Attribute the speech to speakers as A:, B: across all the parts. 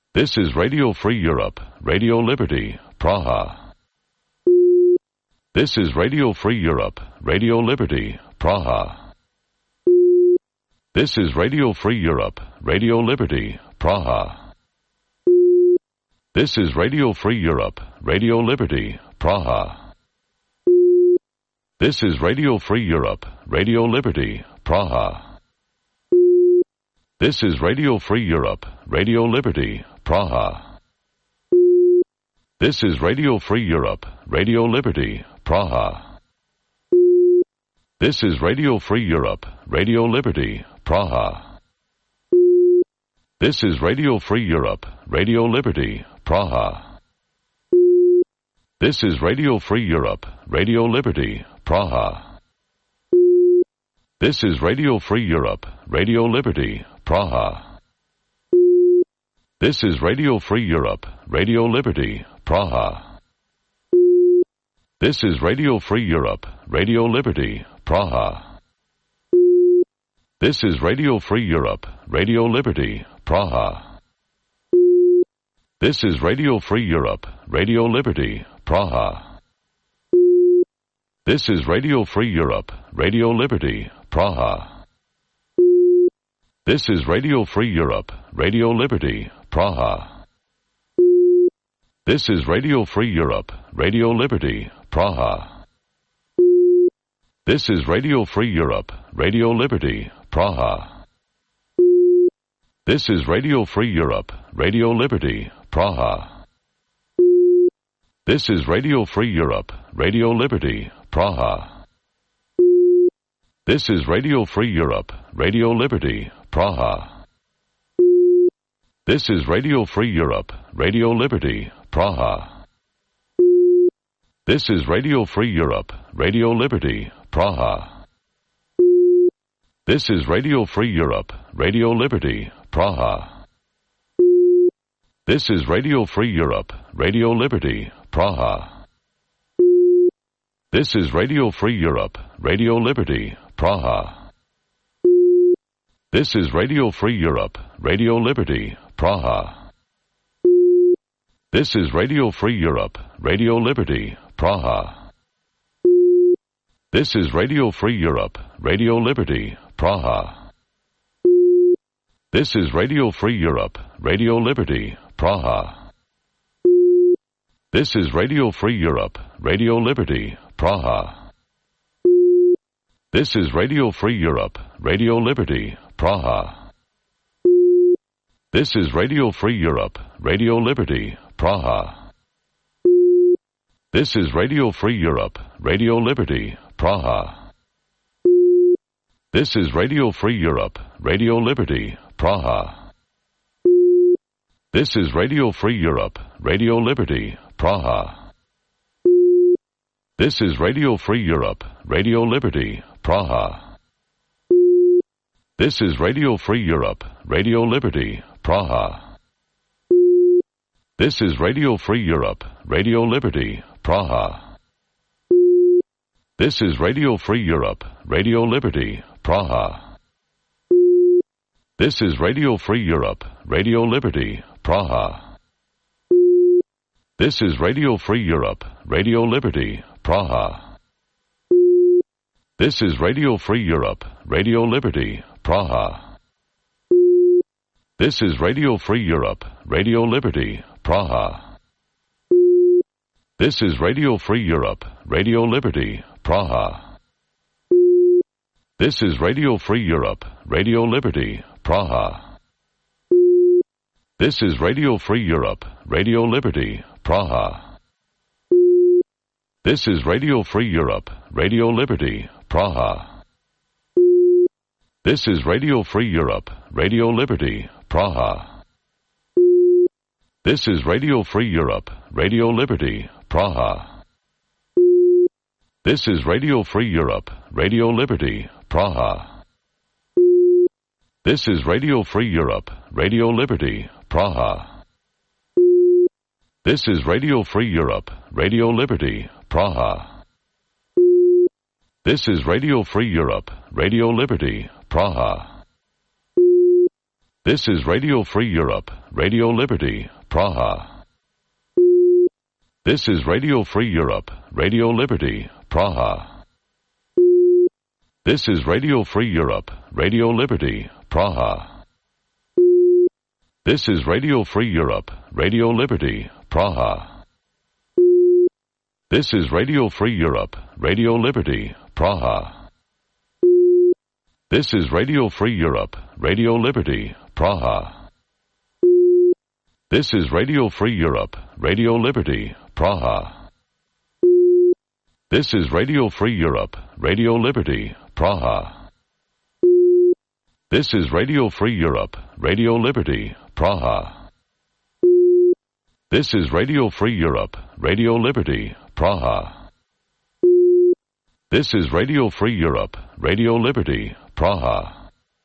A: This is Radio Free Europe, Radio Liberty, Praha. This is Radio Free Europe, Radio Liberty, Praha. This is Radio Free Europe, Radio Liberty, Praha. This is Radio Free Europe, Radio Liberty, Praha. This is Radio Free Europe, Radio Liberty, Praha. This is Radio Free Europe, Radio Liberty, Praha. This is Radio Free Europe, Radio Liberty, Praha. This is Radio Free Europe, Radio Liberty, Praha. This is Radio Free Europe, Radio Liberty, Praha. This is Radio Free Europe, Radio Liberty, Praha. This is Radio Free Europe, Radio Liberty, Praha. This is Radio Free Europe, Radio Liberty, Praha. This is Radio Free Europe, Radio Liberty, Praha. This is Radio Free Europe, Radio Liberty, Praha. This is Radio Free Europe, Radio Liberty, Praha. This is Radio Free Europe, Radio Liberty, Praha. This is Radio Free Europe, Radio Liberty, Praha. This is Radio Free Europe, Radio Liberty, Praha. This is Radio Free Europe, Radio Liberty, Praha. This is Radio Free Europe, Radio Liberty, Praha. This is Radio Free Europe, Radio Liberty, Praha. This is Radio Free Europe, Radio Liberty, Praha. This is Radio Free Europe, Radio Liberty, Praha. This is Radio Free Europe, Radio Liberty, Praha. This is Radio Free Europe, Radio Liberty, Praha. This is Radio Free Europe, Radio Liberty, Praha. This is Radio Free Europe, Radio Liberty, Praha. This is Radio Free Europe, Radio Liberty, Praha. This is Radio Free Europe, Radio Liberty, Praha. This is Radio Free Europe, Radio Liberty, Praha. This is Radio Free Europe, Radio Liberty, Praha. This is Radio Free Europe, Radio Liberty, Praha. This is Radio Free Europe, Radio Liberty, Praha. This is Radio Free Europe, Radio Liberty, Praha. This is Radio Free Europe, Radio Liberty, Praha. This is Radio Free Europe, Radio Liberty, Praha. This is Radio Free Europe, Radio Liberty, Praha. This is Radio Free Europe, Radio Liberty, Praha. This is Radio Free Europe, Radio Liberty, Praha. This is Radio Free Europe, Radio Liberty, Praha. This is Radio Free Europe, Radio Liberty, Praha. This is Radio Free Europe, Radio Liberty, Praha. This is Radio Free Europe, Radio Liberty, Praha. This is Radio Free Europe, Radio Liberty, Praha. This is Radio Free Europe, Radio Liberty, Praha. This is Radio Free Europe, Radio Liberty, Praha. This is Radio Free Europe, Radio Liberty, Praha. This is Radio Free Europe, Radio Liberty, Praha. This is Radio Free Europe, Radio Liberty, Praha. This is Radio Free Europe, Radio Liberty, Praha. This is Radio Free Europe, Radio Liberty, Praha. This is Radio Free Europe, Radio Liberty, Praha. This is Radio Free Europe, Radio Liberty, Praha. This is Radio Free Europe, Radio Liberty, Praha. This is Radio Free Europe, Radio Liberty, Praha. This is Radio Free Europe, Radio Liberty, Praha. This is Radio Free Europe, Radio Liberty, Praha. This is Radio Free Europe, Radio Liberty, Praha. This is Radio Free Europe, Radio Liberty, Praha. This is Radio Free Europe, Radio Liberty, Praha. This is Radio Free Europe, Radio Liberty, Praha. This is Radio Free Europe, Radio Liberty, Praha. This is Radio Free Europe, Radio Liberty, Praha. This is Radio Free Europe, Radio Liberty, Praha. This is Radio Free Europe, Radio Liberty, Praha. This is Radio Free Europe, Radio Liberty, Praha.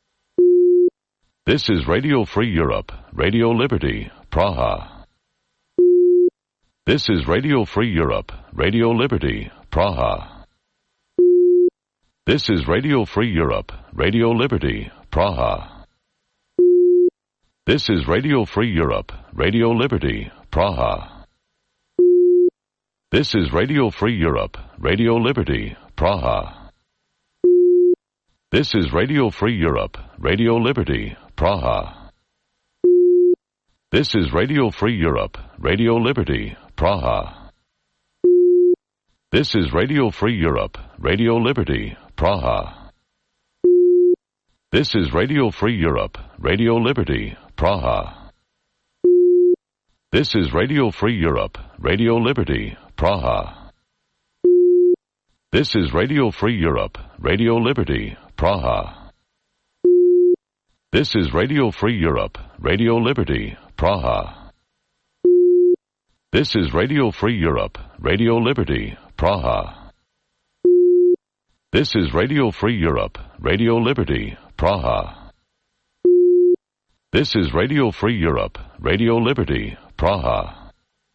A: This is Radio Free Europe, Radio Liberty, Praha. This is Radio Free Europe, Radio Liberty, Praha. This is Radio Free Europe, Radio Liberty, Praha. This is Radio Free Europe, Radio Liberty, Praha. This is Radio Free Europe, Radio Liberty, Praha. This is Radio Free Europe, Radio Liberty, Praha. This is Radio Free Europe, Radio Liberty, Praha. This is Radio Free Europe, Radio Liberty, Praha. This is Radio Free Europe, Radio Liberty, Praha. This is Radio Free Europe, Radio Liberty, Praha. This is Radio Free Europe, Radio Liberty, Praha. This is Radio Free Europe, Radio Liberty, Praha. This is Radio Free Europe, Radio Liberty, Praha. This is Radio Free Europe, Radio Liberty, Praha. This is Radio Free Europe, Radio Liberty, Praha.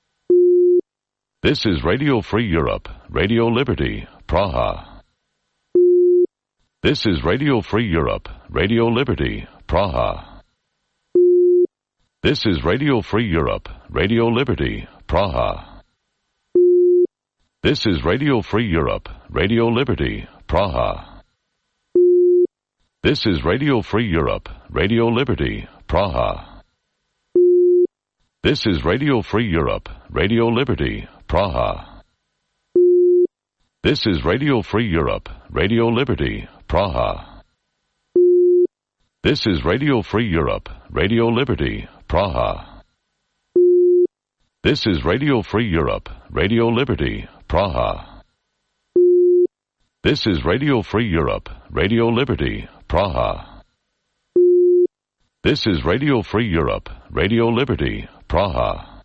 A: This is Radio Free Europe, Radio Liberty, Praha. This is Radio Free Europe, Radio Liberty, Praha. This is Radio Free Europe, Radio Liberty, Praha. This is Radio Free Europe, Radio Liberty, Praha. This is Radio Free Europe, Radio Liberty, Praha. This is Radio Free Europe, Radio Liberty, Praha. This is Radio Free Europe, Radio Liberty, Praha. This is Radio Free Europe, Radio Liberty, Praha. This is Radio Free Europe, Radio Liberty, Praha. This is Radio Free Europe, Radio Liberty, Praha. This is Radio Free Europe, Radio Liberty, Praha.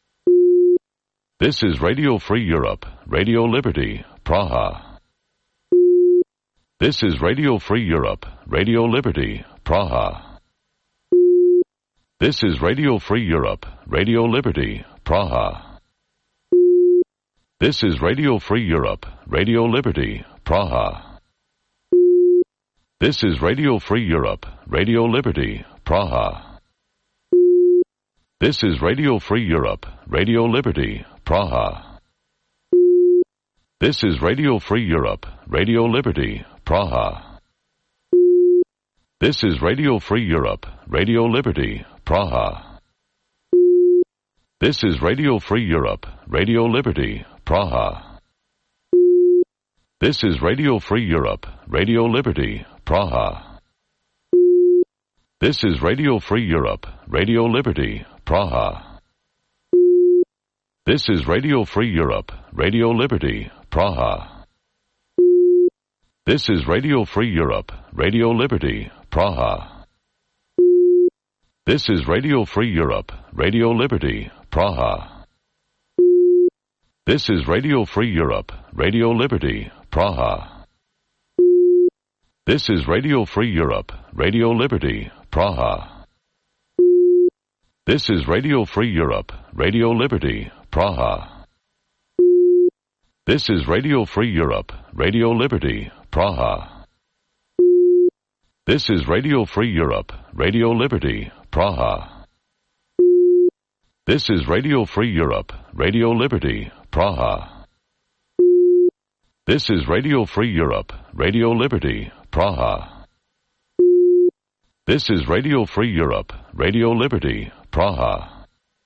A: This is Radio Free Europe, Radio Liberty, Praha. This is Radio Free Europe, Radio Liberty, Praha. This is Radio Free Europe, Radio Liberty, Praha. This is Radio Free Europe, Radio Liberty, Praha. This is Radio Free Europe, Radio Liberty, Praha. This is Radio Free Europe, Radio Liberty, Praha. This is Radio Free Europe, Radio Liberty, Praha. This is Radio Free Europe, Radio Liberty, Praha. This is Radio Free Europe, Radio Liberty, Praha. This is Radio Free Europe, Radio Liberty, Praha. This is Radio Free Europe, Radio Liberty, Praha. This is Radio Free Europe, Radio Liberty, Praha. This is Radio Free Europe, Radio Liberty, Praha. This is Radio Free Europe, Radio Liberty, Praha. This is Radio Free Europe, Radio Liberty, Praha. This is Radio Free Europe, Radio Liberty, Praha. This is Radio Free Europe, Radio Liberty, Praha. This is Radio Free Europe, Radio Liberty, Praha. This is Radio Free Europe, Radio Liberty, Praha. This is Radio Free Europe, Radio Liberty, Praha. This is Radio Free Europe, Radio Liberty, Praha. This is Radio Free Europe, Radio Liberty, Praha.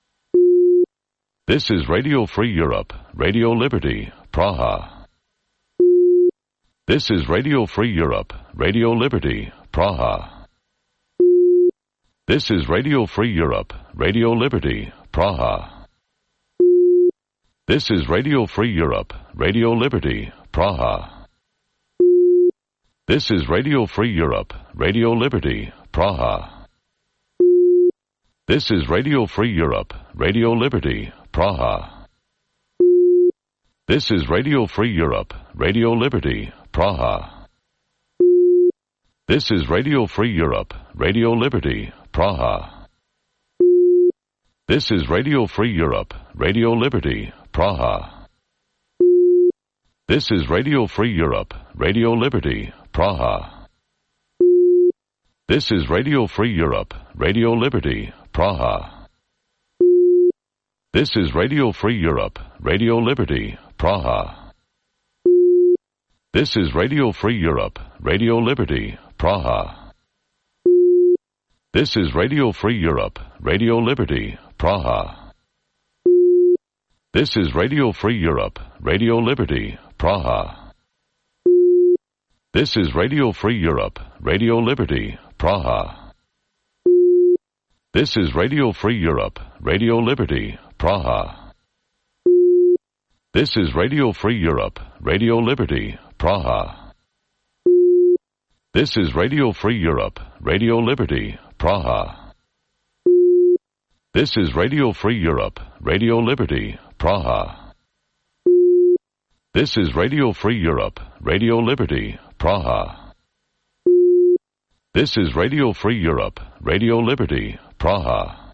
A: This is Radio Free Europe, Radio Liberty, Praha. This is Radio Free Europe, Radio Liberty, Praha. This is Radio Free Europe, Radio Liberty, Praha. This is Radio Free Europe, Radio Liberty, Praha. This is Radio Free Europe, Radio Liberty, Praha. This is Radio Free Europe, Radio Liberty, Praha. This is Radio Free Europe, Radio Liberty, Praha. This is Radio Free Europe, Radio Liberty, Praha. This is Radio Free Europe, Radio Liberty, Praha. This is Radio Free Europe, Radio Liberty, Praha. This is Radio Free Europe, Radio Liberty, Praha. This is Radio Free Europe, Radio Liberty, Praha. This is Radio Free Europe, Radio Liberty, Praha. This is Radio Free Europe, Radio Liberty, Praha. This is Radio Free Europe, Radio Liberty, Praha. This is Radio Free Europe, Radio Liberty, Praha. This is Radio Free Europe, Radio Liberty, Praha. This is Radio Free Europe, Radio Liberty, Praha. This is Radio Free Europe, Radio Liberty, Praha. This is Radio Free Europe, Radio Liberty, Praha. This is Radio Free Europe, Radio Liberty, Praha. This is Radio Free Europe, Radio Liberty, Praha.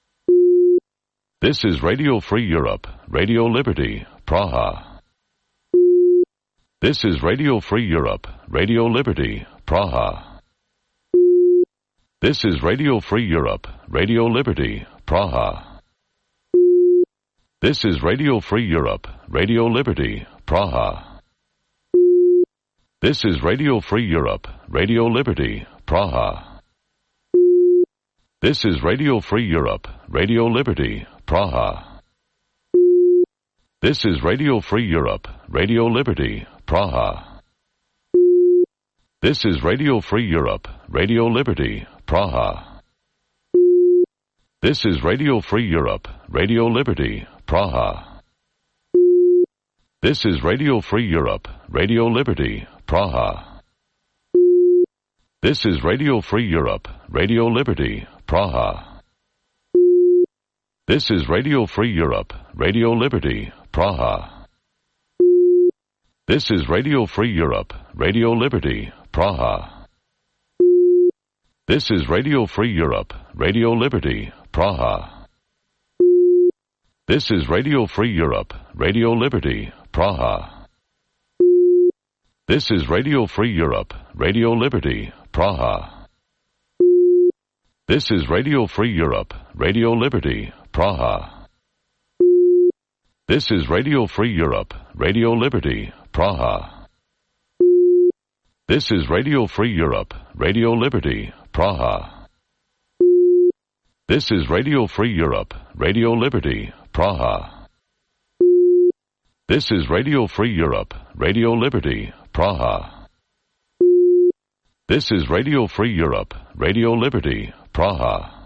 A: This is Radio Free Europe, Radio Liberty, Praha. This is Radio Free Europe, Radio Liberty, Praha. This is Radio Free Europe, Radio Liberty, Praha. This is Radio Free Europe, Radio Liberty, Praha. This is Radio Free Europe, Radio Liberty, Praha. This is Radio Free Europe, Radio Liberty, Praha. This is Radio Free Europe, Radio Liberty, Praha. This is Radio Free Europe, Radio Liberty, Praha. This is Radio Free Europe, Radio Liberty, Praha. This is Radio Free Europe, Radio Liberty, Praha. This is Radio Free Europe, Radio Liberty, Praha. This is Radio Free Europe, Radio Liberty, Praha. This is Radio Free Europe, Radio Liberty, Praha. This is Radio Free Europe, Radio Liberty, Praha. This is Radio Free Europe, Radio Liberty, Praha. This is Radio Free Europe, Radio Liberty, Praha. This is Radio Free Europe, Radio Liberty, Praha. This is Radio Free Europe, Radio Liberty, Praha. This is Radio Free Europe, Radio Liberty, Praha. This is Radio Free Europe, Radio Liberty, Praha. This is Radio Free Europe, Radio Liberty, Praha. This is Radio Free Europe, Radio Liberty, Praha.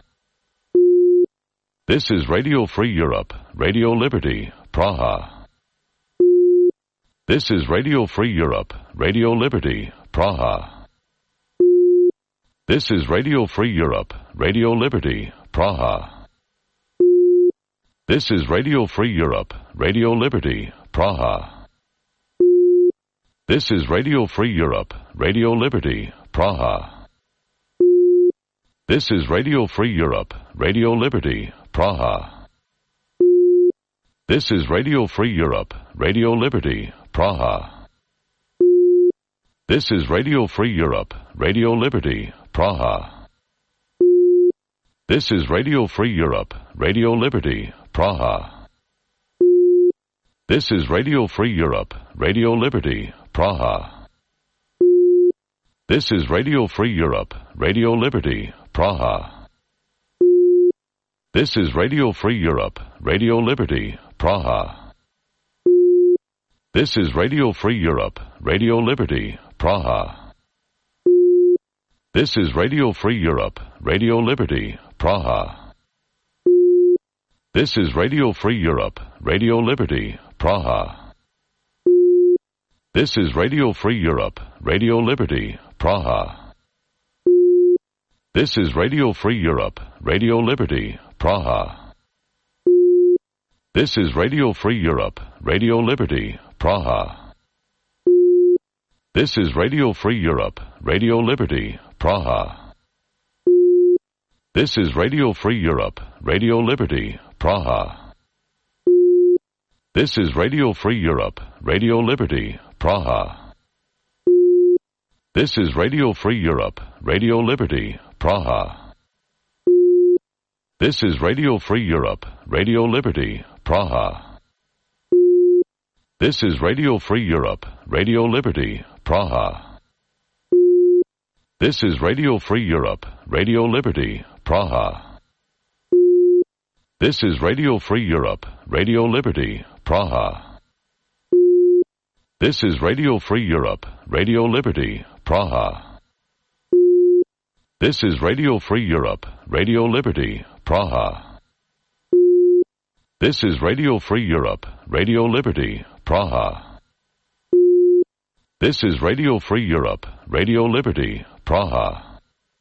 A: This is Radio Free Europe, Radio Liberty, Praha. This is Radio Free Europe, Radio Liberty, Praha. This is Radio Free Europe, Radio Liberty, Praha. This is Radio Free Europe, Radio Liberty, Praha. This is Radio Free Europe, Radio Liberty, Praha. This is Radio Free Europe, Radio Liberty, Praha. This is Radio Free Europe, Radio Liberty, Praha. This is Radio Free Europe, Radio Liberty, Praha. This is Radio Free Europe, Radio Liberty, Praha. This is Radio Free Europe, Radio Liberty, Praha. This is Radio Free Europe, Radio Liberty, Praha. This is Radio Free Europe, Radio Liberty, Praha. This is Radio Free Europe, Radio Liberty, Praha. This is Radio Free Europe, Radio Liberty, Praha. This is Radio Free Europe, Radio Liberty, Praha. This is Radio Free Europe, Radio Liberty, Praha. This is Radio Free Europe, Radio Liberty, Praha. This is Radio Free Europe, Radio Liberty, Praha. This is Radio Free Europe, Radio Liberty, Praha. This is Radio Free Europe, Radio Liberty, Praha. This is Radio Free Europe, Radio Liberty, Praha. This is Radio Free Europe, Radio Liberty, Praha. This is Radio Free Europe, Radio Liberty, Praha. This is Radio Free Europe, Radio Liberty, Praha. This is Radio Free Europe, Radio Liberty, Praha. This is Radio Free Europe, Radio Liberty, Praha. This is Radio Free Europe, Radio Liberty, Praha. This is Radio Free Europe, Radio Liberty, Praha. This is Radio Free Europe, Radio Liberty, Praha. This is Radio Free Europe, Radio Liberty, Praha.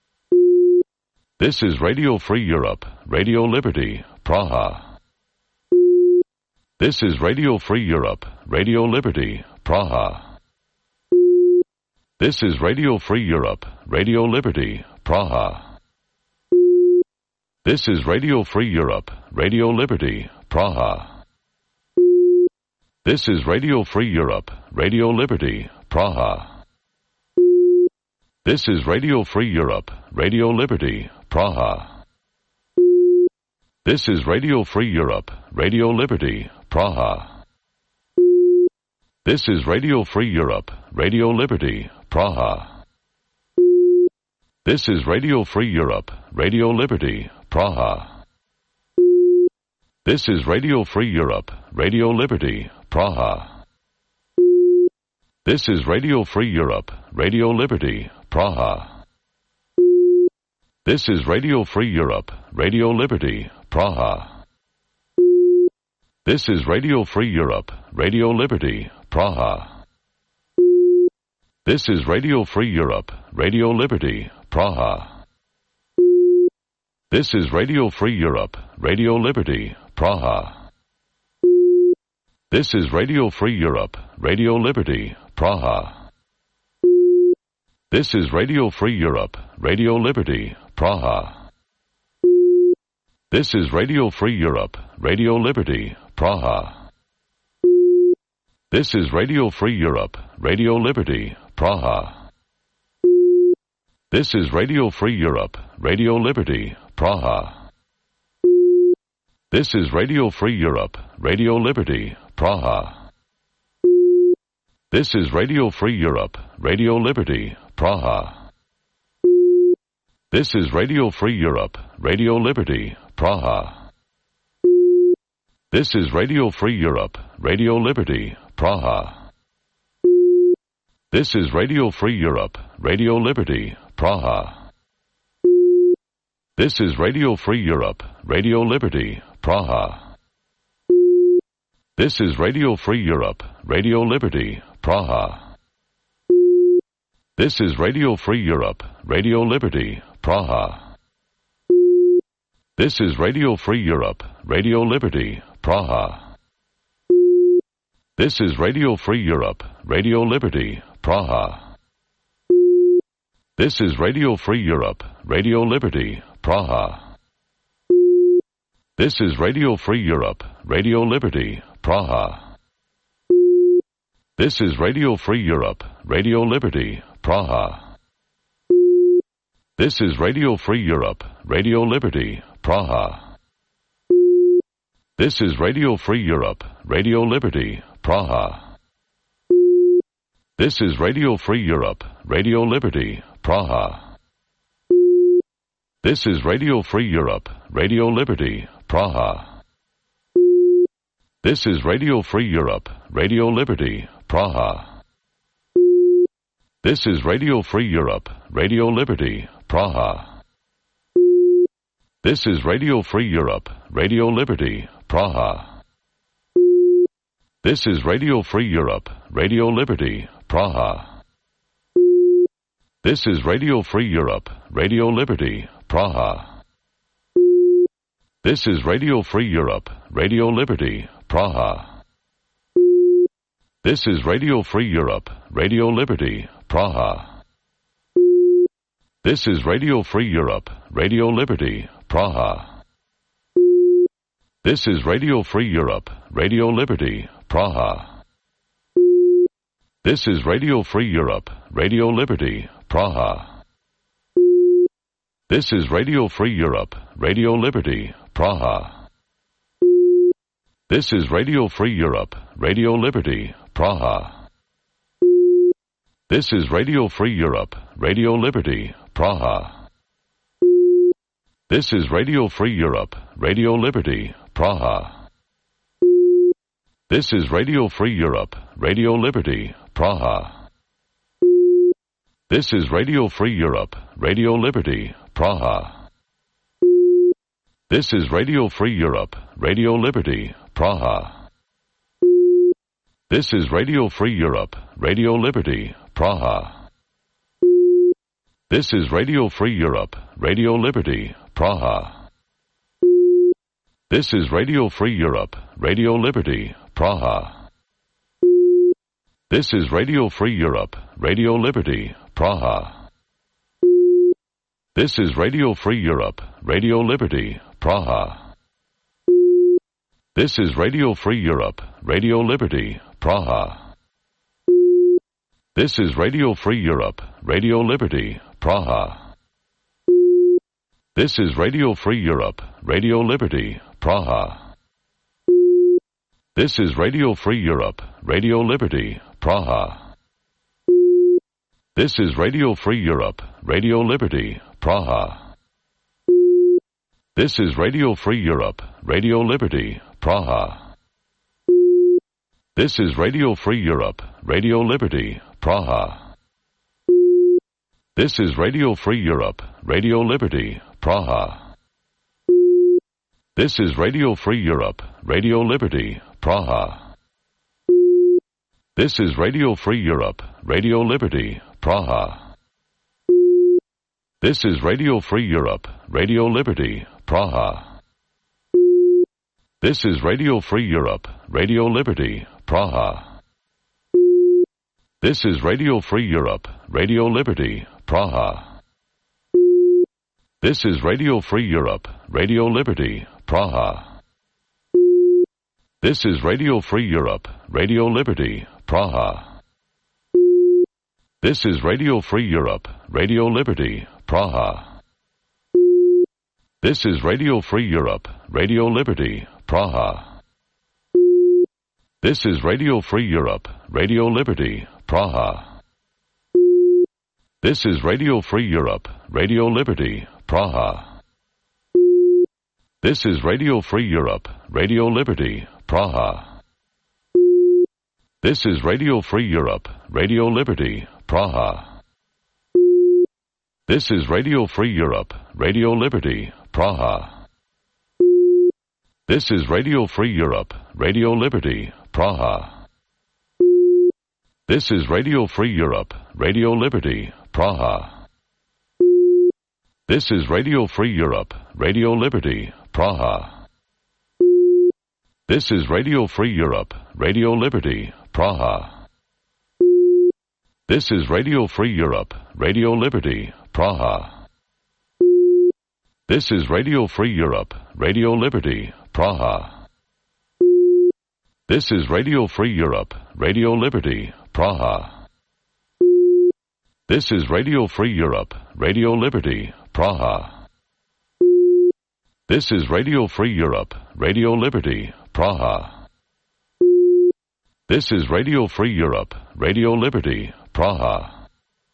A: This is Radio Free Europe, Radio Liberty, Praha. This is Radio Free Europe, Radio Liberty, Praha. This is Radio Free Europe, Radio Liberty, Praha. This is Radio Free Europe, Radio Liberty, Praha. This is Radio Free Europe, Radio Liberty, Praha. This is Radio Free Europe, Radio Liberty, Praha. This is Radio Free Europe, Radio Liberty, Praha. This is Radio Free Europe, Radio Liberty, Praha. This is Radio Free Europe, Radio Liberty, Praha. This is Radio Free Europe, Radio Liberty, Praha. This is Radio Free Europe, Radio Liberty, Praha. This is Radio Free Europe, Radio Liberty, Praha. This is Radio Free Europe, Radio Liberty, Praha. This is Radio Free Europe, Radio Liberty, Praha. This is Radio Free Europe, Radio Liberty, Praha. This is Radio Free Europe, Radio Liberty, Praha. This is Radio Free Europe, Radio Liberty, Praha. This is Radio Free Europe, Radio Liberty, Praha. This is Radio Free Europe, Radio Liberty, Praha. This is Radio Free Europe, Radio Liberty, Praha. This is Radio Free Europe, Radio Liberty, Praha. This is Radio Free Europe, Radio Liberty, Praha. This is Radio Free Europe, Radio Liberty, Praha. This is Radio Free Europe, Radio Liberty, Praha. This is Radio Free Europe, Radio Liberty, Praha. This is Radio Free Europe, Radio Liberty, Praha. This is Radio Free Europe, Radio Liberty, Praha. This is Radio Free Europe, Radio Liberty, Praha. This is Radio Free Europe, Radio Liberty, Praha. This is Radio Free Europe, Radio Liberty, Praha. This is Radio Free Europe, Radio Liberty, Praha. This is Radio Free Europe, Radio Liberty, Praha. This is Radio Free Europe, Radio Liberty, Praha. This is Radio Free Europe, Radio Liberty, Praha. This is Radio Free Europe, Radio Liberty, Praha. This is Radio Free Europe, Radio Liberty, Praha. This is Radio Free Europe, Radio Liberty, Praha. This is Radio Free Europe, Radio Liberty, Praha. This is Radio Free Europe, Radio Liberty, Praha. This is Radio Free Europe, Radio Liberty, Praha. This is Radio Free Europe, Radio Liberty, Praha. This is Radio Free Europe, Radio Liberty, Praha. This is Radio Free Europe, Radio Liberty, Praha. This is Radio Free Europe, Radio Liberty, Praha. This is Radio Free Europe, Radio Liberty, Praha. This is Radio Free Europe, Radio Liberty, Praha. This is Radio Free Europe, Radio Liberty, Praha. This is Radio Free Europe, Radio Liberty, Praha. This is Radio Free Europe, Radio Liberty, Praha. This is Radio Free Europe, Radio Liberty, Praha. This is Radio Free Europe, Radio Liberty, Praha. This is Radio Free Europe, Radio Liberty, Praha. This is Radio Free Europe, Radio Liberty, Praha. This is Radio Free Europe, Radio Liberty, Praha. This is Radio Free Europe, Radio Liberty, Praha. This is Radio Free Europe, Radio Liberty, Praha. This is Radio Free Europe, Radio Liberty, Praha. This is Radio Free Europe, Radio Liberty, Praha. This is Radio Free Europe, Radio Liberty, Praha. This is Radio Free Europe, Radio Liberty, Praha. This is Radio Free Europe, Radio Liberty, Praha. This is Radio Free Europe, Radio Liberty, Praha. This is Radio Free Europe, Radio Liberty, Praha. This is Radio Free Europe, Radio Liberty, Praha. This is Radio Free Europe, Radio Liberty, Praha. This is Radio Free Europe, Radio Liberty, Praha. This is Radio Free Europe, Radio Liberty, Praha. This is Radio Free Europe, Radio Liberty, Praha. This is Radio Free Europe, Radio Liberty, Praha. This is Radio Free Europe, Radio Liberty, Praha. This is Radio Free Europe, Radio Liberty, Praha. This is Radio Free Europe, Radio Liberty, Praha. This is Radio Free Europe, Radio Liberty, Praha. This is Radio Free Europe, Radio Liberty, Praha. This is Radio Free Europe, Radio Liberty, Praha. This is Radio Free Europe, Radio Liberty, Praha. This is Radio Free Europe, Radio Liberty, Praha. This is Radio Free Europe, Radio Liberty, Praha. This is Radio Free Europe, Radio Liberty, Praha. This is Radio Free Europe, Radio Liberty, Praha. This is Radio Free Europe, Radio Liberty, Praha. This is Radio Free Europe, Radio Liberty, Praha. This is Radio Free Europe, Radio Liberty, Praha. This is Radio Free Europe, Radio Liberty, Praha. This is Radio Free Europe, Radio Liberty, Praha. This is Radio Free Europe, Radio Liberty, Praha. This is Radio Free Europe, Radio Liberty, Praha. This is Radio Free Europe, Radio Liberty, Praha. This is Radio Free Europe, Radio Liberty, Praha. This is Radio Free Europe, Radio Liberty, Praha. This is Radio Free Europe, Radio Liberty, Praha.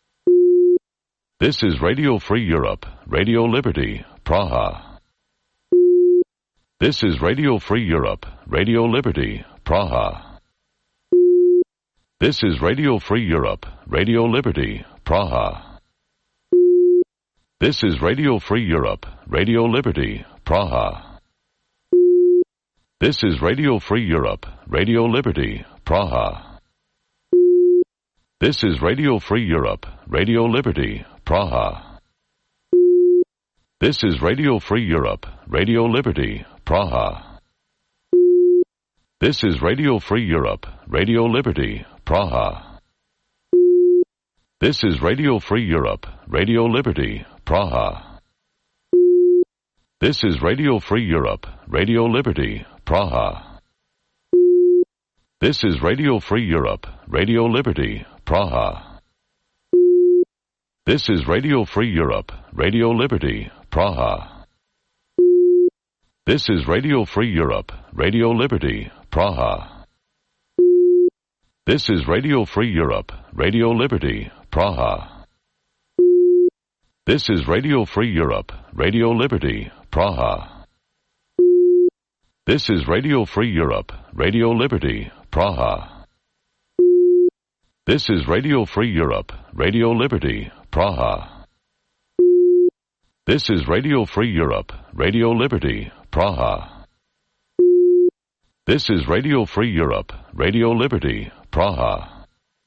A: This is Radio Free Europe, Radio Liberty, Praha. This is Radio Free Europe, Radio Liberty, Praha. This is Radio Free Europe, Radio Liberty, Praha. This is Radio Free Europe, Radio Liberty, Praha. This is Radio Free Europe, Radio Liberty, Praha. This is Radio Free Europe, Radio Liberty, Praha. This is Radio Free Europe, Radio Liberty, Praha. This is Radio Free Europe, Radio Liberty, Praha. This is Radio Free Europe, Radio Liberty, Praha. This is Radio Free Europe, Radio Liberty, Praha. This is Radio Free Europe, Radio Liberty, Praha. This is Radio Free Europe, Radio Liberty, Praha. This is Radio Free Europe, Radio Liberty, Praha. This is Radio Free Europe, Radio Liberty, Praha. This is Radio Free Europe, Radio Liberty, Praha. This is Radio Free Europe, Radio Liberty, Praha. This is Radio Free Europe, Radio Liberty, Praha. This is Radio Free Europe, Radio Liberty, Praha. This is Radio Free Europe, Radio Liberty, Praha.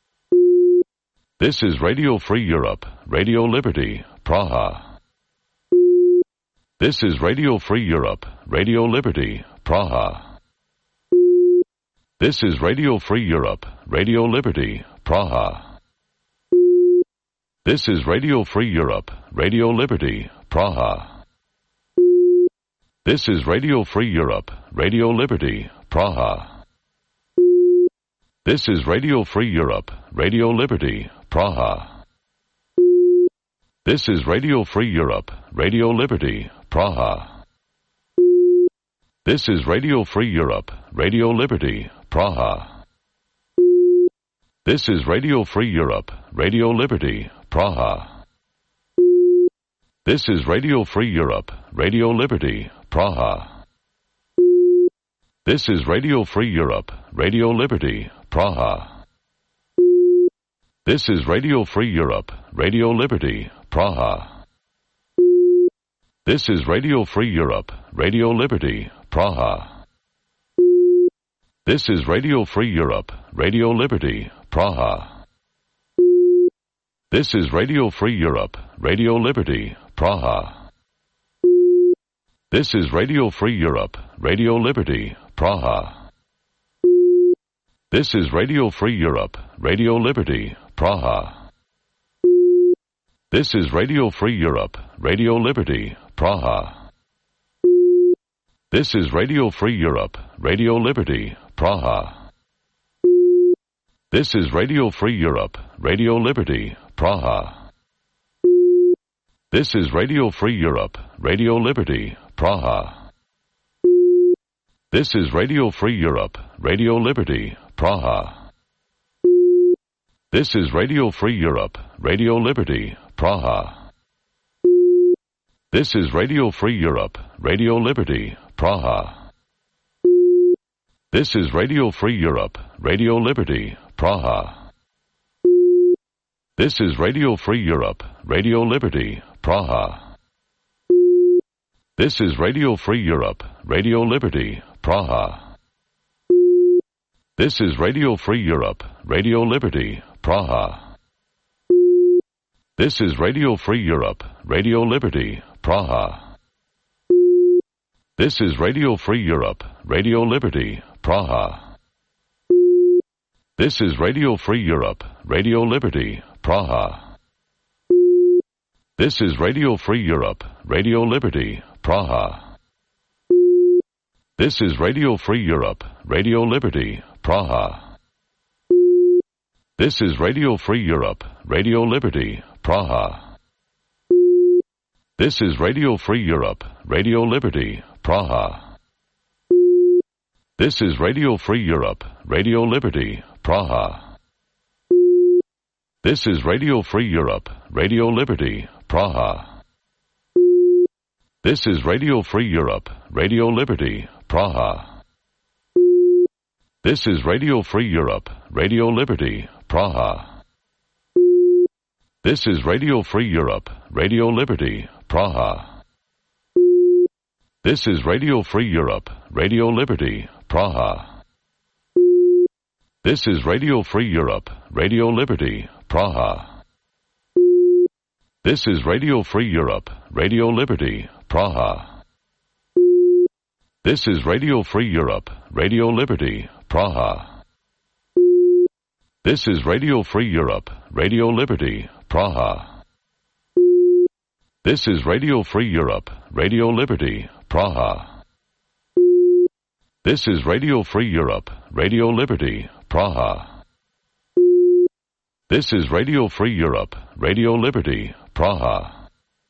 A: This is Radio Free Europe, Radio Liberty, Praha. This is Radio Free Europe, Radio Liberty, Praha. This is Radio Free Europe, Radio Liberty, Praha. This is Radio Free Europe, Radio Liberty, Praha. This is Radio Free Europe, Radio Liberty, Praha. This is Radio Free Europe, Radio Liberty, Praha. This is Radio Free Europe, Radio Liberty, Praha. This is Radio Free Europe, Radio Liberty, Praha. This is Radio Free Europe, Radio Liberty, Praha. This is Radio Free Europe, Radio Liberty, Praha. This is Radio Free Europe, Radio Liberty, Praha. This is Radio Free Europe, Radio Liberty, Praha. This is Radio Free Europe, Radio Liberty, Praha. This is Radio Free Europe, Radio Liberty, Praha. This is Radio Free Europe, Radio Liberty, Praha. This is Radio Free Europe, Radio Liberty, Praha. This is Radio Free Europe, Radio Liberty, Praha. This is Radio Free Europe, Radio Liberty, Praha. This is Radio Free Europe, Radio Liberty, Praha. This is Radio Free Europe, Radio Liberty, Praha. This is Radio Free Europe, Radio Liberty, Praha. This is Radio Free Europe, Radio Liberty, Praha. This is Radio Free Europe, Radio Liberty, Praha. This is Radio Free Europe, Radio Liberty, Praha. This is Radio Free Europe, Radio Liberty, Praha. This is Radio Free Europe, Radio Liberty, Praha. This is Radio Free Europe, Radio Liberty, Praha. This is Radio Free Europe, Radio Liberty, Praha. This is Radio Free Europe, Radio Liberty, Praha. This is Radio Free Europe, Radio Liberty, Praha. This is Radio Free Europe, Radio Liberty, Praha. This is Radio Free Europe, Radio Liberty, Praha. This is Radio Free Europe, Radio Liberty, Praha. This is Radio Free Europe, Radio Liberty, Praha. This is Radio Free Europe, Radio Liberty, Praha. This is Radio Free Europe, Radio Liberty, Praha. This is Radio Free Europe, Radio Liberty, Praha. This is Radio Free Europe, Radio Liberty, Praha. This is Radio Free Europe, Radio Liberty, Praha. This is Radio Free Europe, Radio Liberty, Praha. This is Radio Free Europe, Radio Liberty, Praha. This is Radio Free Europe, Radio Liberty, Praha. This is Radio Free Europe, Radio Liberty, Praha. This is Radio Free Europe, Radio Liberty, Praha. This is Radio Free Europe, Radio Liberty, Praha. This is Radio Free Europe, Radio Liberty, Praha. This is Radio Free Europe, Radio Liberty, Praha. This is Radio Free Europe, Radio Liberty, Praha.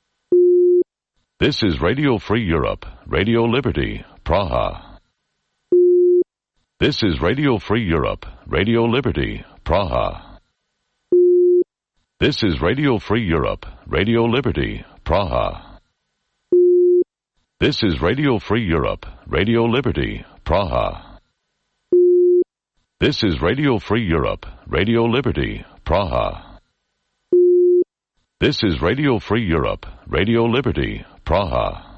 A: This is Radio Free Europe, Radio Liberty, Praha. This is Radio Free Europe, Radio Liberty, Praha. This is Radio Free Europe, Radio Liberty, Praha. This is Radio Free Europe, Radio Liberty, Praha. This is Radio Free Europe, Radio Liberty, Praha. This is Radio Free Europe, Radio Liberty, Praha.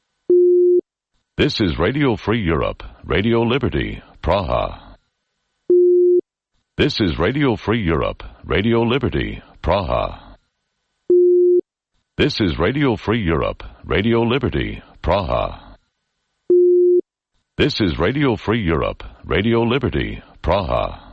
A: This is Radio Free Europe, Radio Liberty, Praha. This is Radio Free Europe, Radio Liberty, Praha. This is Radio Free Europe, Radio Liberty, Praha. This is Radio Free Europe, Radio Liberty, Praha.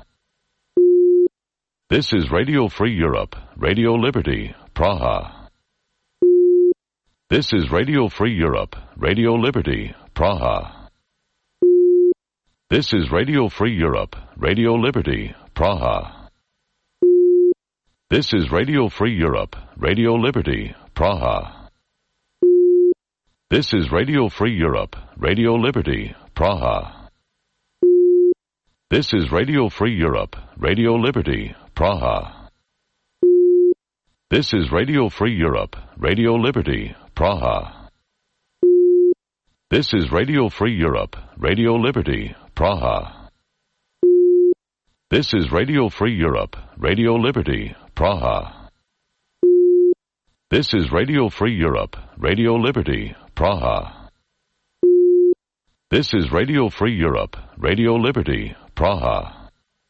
A: This is Radio Free Europe, Radio Liberty, Praha. This is Radio Free Europe, Radio Liberty, Praha. This is Radio Free Europe, Radio Liberty, Praha. This is Radio Free Europe, Radio Liberty, Praha. This is Radio Free Europe, Radio Liberty, Praha. This is Radio Free Europe, Radio Liberty, Praha. This is Radio Free Europe, Radio Liberty, Praha. This is Radio Free Europe, Radio Liberty, Praha. This is Radio Free Europe, Radio Liberty, Praha. This is Radio Free Europe, Radio Liberty, Praha. This is Radio Free Europe, Radio Liberty, Praha.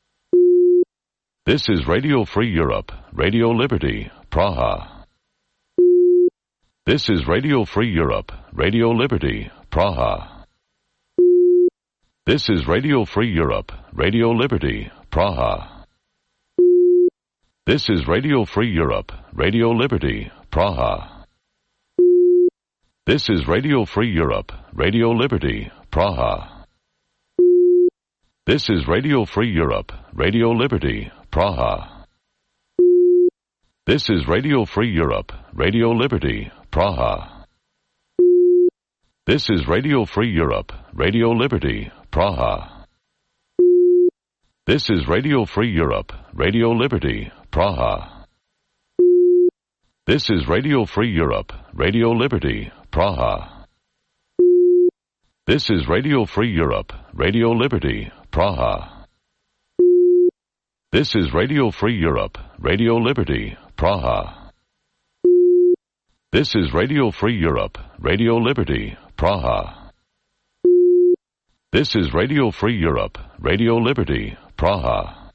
A: This is Radio Free Europe, Radio Liberty, Praha. This is Radio Free Europe, Radio Liberty, Praha. This is Radio Free Europe, Radio Liberty, Praha. This is Radio Free Europe, Radio Liberty, Praha. This is Radio Free Europe, Radio Liberty, Praha. This is Radio Free Europe, Radio Liberty, Praha. This is Radio Free Europe, Radio Liberty, Praha. This is Radio Free Europe, Radio Liberty, Praha. This is Radio Free Europe, Radio Liberty, Praha. This is Radio Free Europe, Radio Liberty, Praha. This is Radio Free Europe, Radio Liberty, Praha. This is Radio Free Europe, Radio Liberty, Praha. This is Radio Free Europe, Radio Liberty, Praha. This is Radio Free Europe, Radio Liberty, Praha.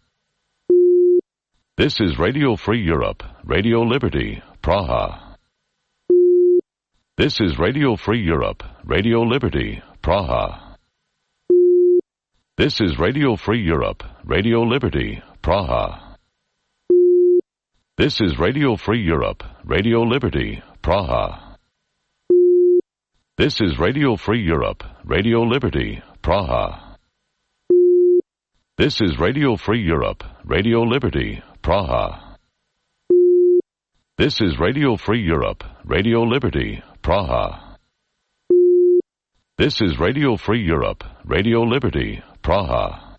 A: This is Radio Free Europe, Radio Liberty, Praha. This is Radio Free Europe, Radio Liberty, Praha. This is Radio Free Europe, Radio Liberty, Praha. This is Radio Free Europe, Radio Liberty, Praha. This is Radio Free Europe, Radio Liberty, Praha. This is Radio Free Europe, Radio Liberty, Praha. This is Radio Free Europe, Radio Liberty, Praha. This is Radio Free Europe, Radio Liberty, Praha.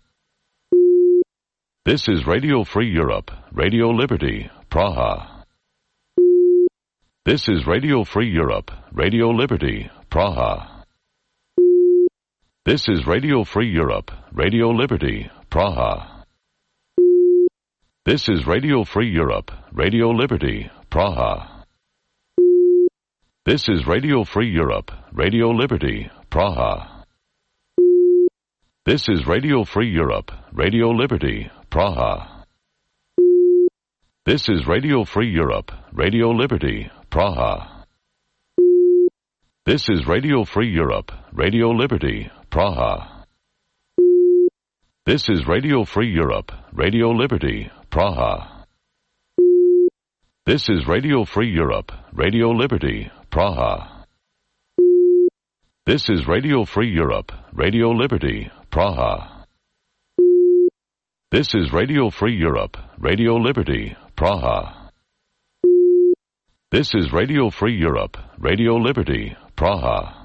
A: This is Radio Free Europe, Radio Liberty, Praha. This is Radio Free Europe, Radio Liberty, Praha. This is Radio Free Europe, Radio Liberty, Praha. This is Radio Free Europe, Radio Liberty, Praha. This is Radio Free Europe, Radio Liberty, Praha. This is Radio Free Europe, Radio Liberty, Praha. This is Radio Free Europe, Radio Liberty, Praha. This is Radio Free Europe, Radio Liberty, Praha. This is Radio Free Europe, Radio Liberty, Praha. This is Radio Free Europe, Radio Liberty, Praha. This is Radio Free Europe, Radio Liberty, Praha. This is Radio Free Europe, Radio Liberty, Praha. This is Radio Free Europe, Radio Liberty, Praha.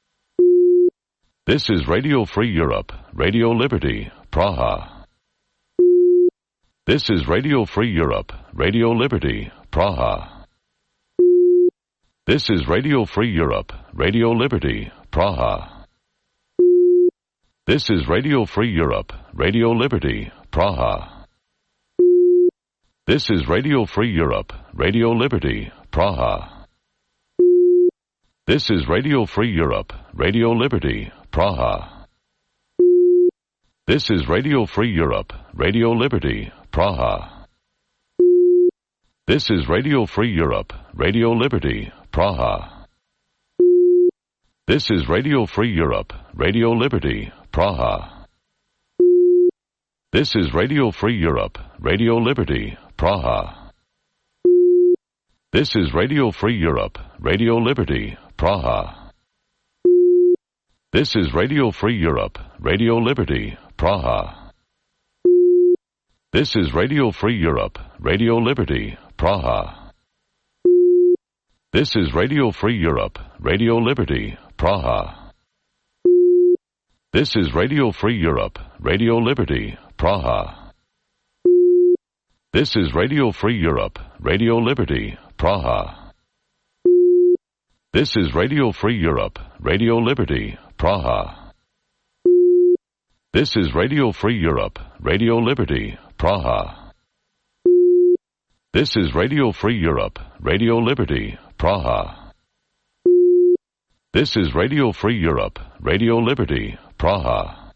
A: This is Radio Free Europe, Radio Liberty, Praha. This is Radio Free Europe, Radio Liberty, Praha. This is Radio Free Europe, Radio Liberty, Praha. This is Radio Free Europe, Radio Liberty, Praha. This is Radio Free Europe, Radio Liberty, Praha. This is Radio Free Europe, Radio Liberty, Praha. This is Radio Free Europe, Radio Liberty, Praha. This is Radio Free Europe, Radio Liberty, Praha. This is Radio Free Europe, Radio Liberty, Praha. This is Radio Free Europe, Radio Liberty, Praha. This is Radio Free Europe, Radio Liberty, Praha. This is Radio Free Europe, Radio Liberty, Praha. This is Radio Free Europe, Radio Liberty, Praha. This is Radio Free Europe, Radio Liberty, Praha. This is Radio Free Europe, Radio Liberty, Praha. This is Radio Free Europe, Radio Liberty, Praha. This is Radio Free Europe, Radio Liberty, Praha. This is Radio Free Europe, Radio Liberty, Praha. This is Radio Free Europe, Radio Liberty, Praha. This is Radio Free Europe, Radio Liberty, Praha.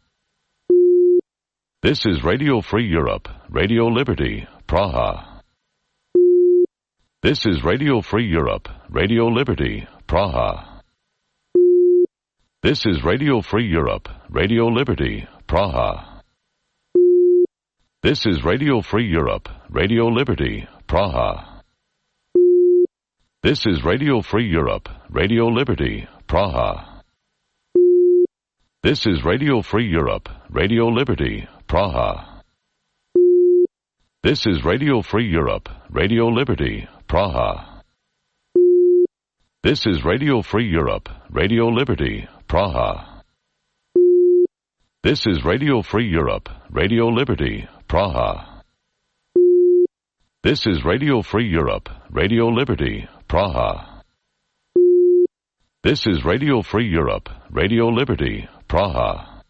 A: This is Radio Free Europe, Radio Liberty, Praha. This is Radio Free Europe, Radio Liberty, Praha. This is Radio Free Europe, Radio Liberty, Praha. This is Radio Free Europe, Radio Liberty, Praha. This is Radio Free Europe, Radio Liberty, Praha. This is Radio Free Europe, Radio Liberty, Praha. This is Radio Free Europe, Radio Liberty, Praha. This is Radio Free Europe, Radio Liberty, Praha. This is Radio Free Europe, Radio Liberty, Praha. This is Radio Free Europe, Radio Liberty, Praha. This is Radio Free Europe, Radio Liberty, Praha.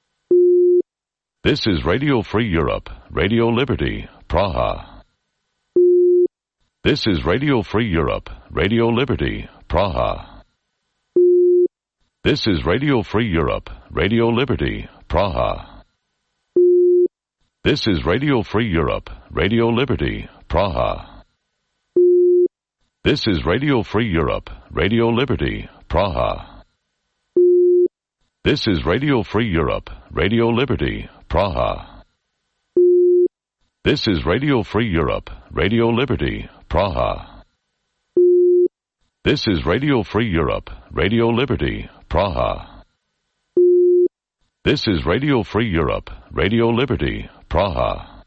A: This is Radio Free Europe, Radio Liberty, Praha. This is Radio Free Europe, Radio Liberty, Praha. This is Radio Free Europe, Radio Liberty, Praha. This is Radio Free Europe, Radio Liberty, Praha. This is Radio Free Europe, Radio Liberty, Praha. This is Radio Free Europe, Radio Liberty, Praha. This is Radio Free Europe, Radio Liberty, Praha. This is Radio Free Europe, Radio Liberty, Praha. This is Radio Free Europe, Radio Liberty, Praha.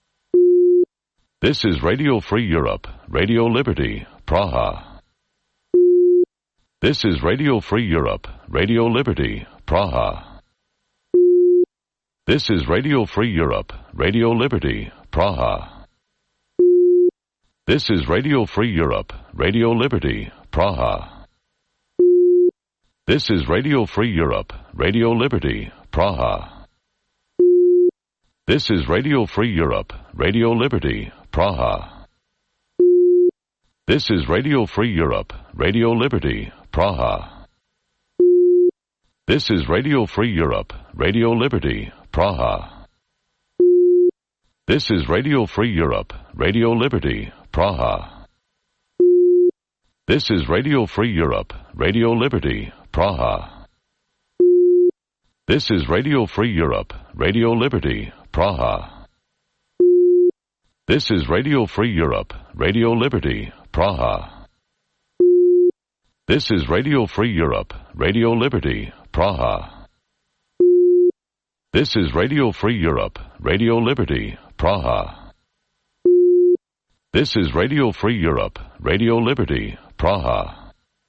A: This is Radio Free Europe, Radio Liberty, Praha. This is Radio Free Europe, Radio Liberty, Praha. This is Radio Free Europe, Radio Liberty, Praha. This is Radio Free Europe, Radio Liberty, Praha. This is Radio Free Europe, Radio Liberty, Praha. This is Radio Free Europe, Radio Liberty, Praha. This is Radio Free Europe, Radio Liberty, Praha. This is Radio Free Europe, Radio Liberty, Praha. This is Radio Free Europe, Radio Liberty, Praha. This is Radio Free Europe, Radio Liberty, Praha. This is Radio Free Europe, Radio Liberty, Praha. This is Radio Free Europe, Radio Liberty, Praha. This is Radio Free Europe, Radio Liberty, Praha. This is Radio Free Europe, Radio Liberty, Praha. This is Radio Free Europe, Radio Liberty, Praha.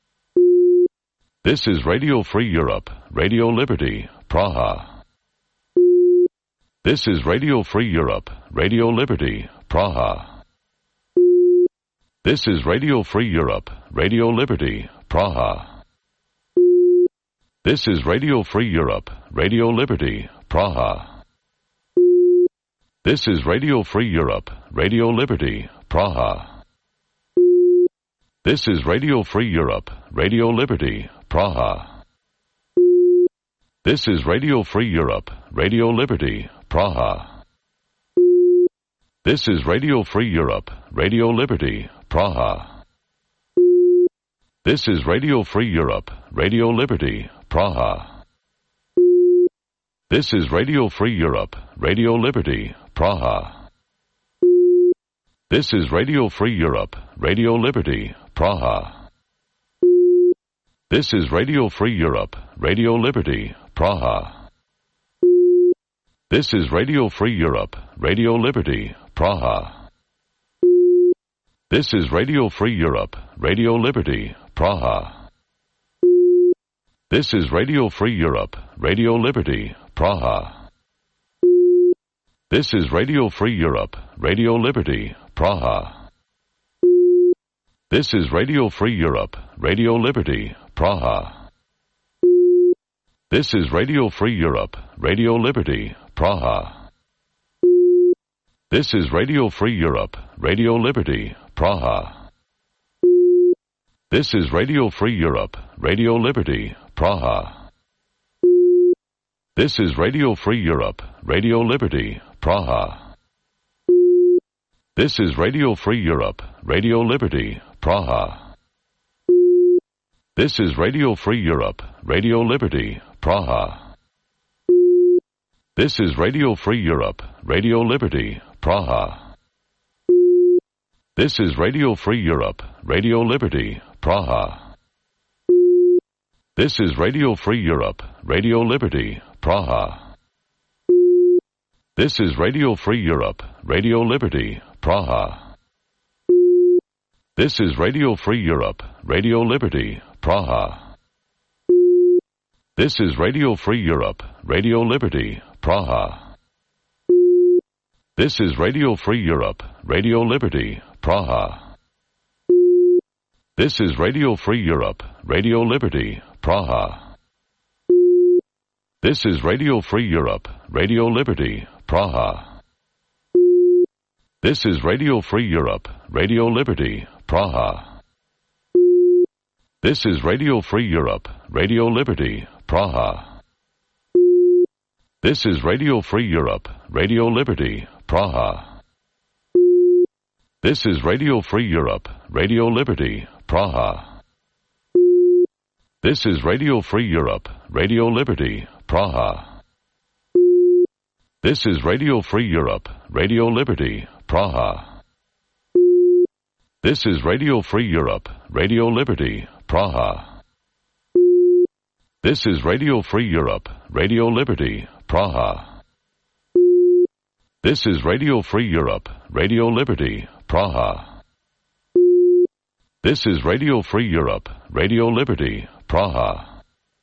A: This is Radio Free Europe, Radio Liberty, Praha. This is Radio Free Europe, Radio Liberty, Praha. This is Radio Free Europe, Radio Liberty, Praha. This is Radio Free Europe, Radio Liberty, Praha. This is Radio Free Europe, Radio Liberty, Praha. This is Radio Free Europe, Radio Liberty, Praha. This is Radio Free Europe, Radio Liberty, Praha. This is Radio Free Europe, Radio Liberty, Praha. This is Radio Free Europe, Radio Liberty, Praha. This is Radio Free Europe, Radio Liberty, Praha. This is Radio Free Europe, Radio Liberty, Praha. This is Radio Free Europe, Radio Liberty, Praha. This is Radio Free Europe, Radio Liberty, Praha. This is Radio Free Europe, Radio Liberty, Praha. This is Radio Free Europe, Radio Liberty, Praha. This is Radio Free Europe, Radio Liberty, Praha. This is Radio Free Europe, Radio Liberty, Praha. This is Radio Free Europe, Radio Liberty, Praha. This is Radio Free Europe, Radio Liberty, Praha. This is Radio Free Europe, Radio Liberty, Praha. This is Radio Free Europe, Radio Liberty, Praha. This is Radio Free Europe, Radio Liberty, Praha. This is Radio Free Europe, Radio Liberty, Praha. This is Radio Free Europe, Radio Liberty, Praha. This is Radio Free Europe, Radio Liberty, Praha. This is Radio Free Europe, Radio Liberty, Praha. This is Radio Free Europe, Radio Liberty, Praha. This is Radio Free Europe, Radio Liberty, Praha. This is Radio Free Europe, Radio Liberty, Praha. This is Radio Free Europe, Radio Liberty, Praha. This is Radio Free Europe, Radio Liberty, Praha. This is Radio Free Europe, Radio Liberty, Praha. This is Radio Free Europe, Radio Liberty, Praha. This is Radio Free Europe, Radio Liberty, Praha. This is Radio Free Europe, Radio Liberty, Praha. This is Radio Free Europe, Radio Liberty, Praha. This is Radio Free Europe, Radio Liberty, Praha. This is Radio Free Europe, Radio Liberty, Praha. This is Radio Free Europe, Radio Liberty, Praha. This is Radio Free Europe, Radio Liberty, Praha. This is Radio Free Europe, Radio Liberty, Praha. This is Radio Free Europe, Radio Liberty, Praha.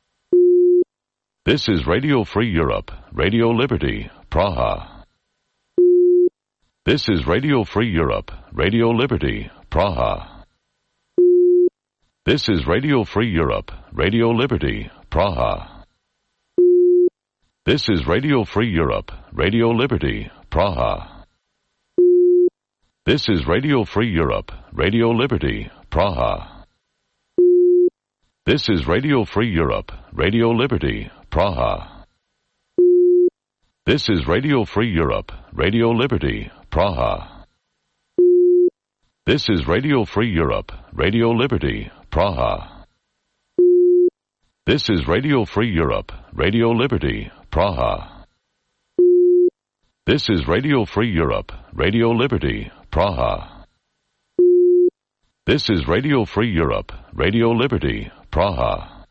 A: This is Radio Free Europe, Radio Liberty, Praha. This is Radio Free Europe, Radio Liberty, Praha. This is Radio Free Europe, Radio Liberty, Praha. This is Radio Free Europe, Radio Liberty, Praha. This is Radio Free Europe, Radio Liberty, Praha. This is Radio Free Europe, Radio Liberty, Praha. This is Radio Free Europe, Radio Liberty, Praha. This is Radio Free Europe, Radio Liberty, Praha. This is Radio Free Europe, Radio Liberty, Praha. This is Radio Free Europe, Radio Liberty, Praha. This is Radio Free Europe, Radio Liberty, Praha.